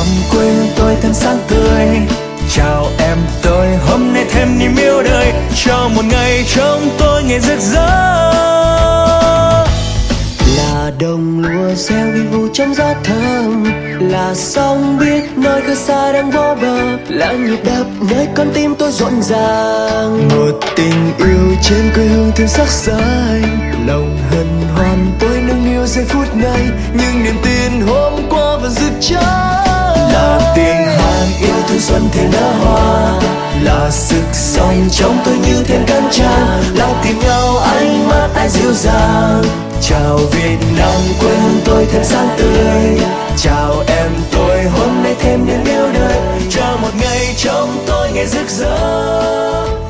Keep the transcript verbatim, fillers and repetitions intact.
làm quê hương tôi thêm sáng tươi. Chào em tôi, hôm nay thêm niềm yêu đời, cho một ngày trong tôi ngày rực rỡ. Là đồng lúa gieo vi vu trong gió thơm, là sóng biết nơi khơi xa đang vô bờ, là nhịp đập nơi con tim tôi rộn ràng. Một tình yêu trên quê hương thêm sắc dài, Lòng hân hoan tôi nâng niu giây phút này, nhưng niềm tin hôm qua vẫn rực cháy. là tiếng hát yêu thương xuân thêm nở hoa, Là sức sống trong tôi như thêm cánh tràn, là tìm nhau ánh mắt ai dịu dàng. chào Việt Nam quê hương tôi thêm sáng tươi. Chào em tôi, hôm nay thêm niềm yêu đời, cho một ngày trong tôi ngày rực rỡ.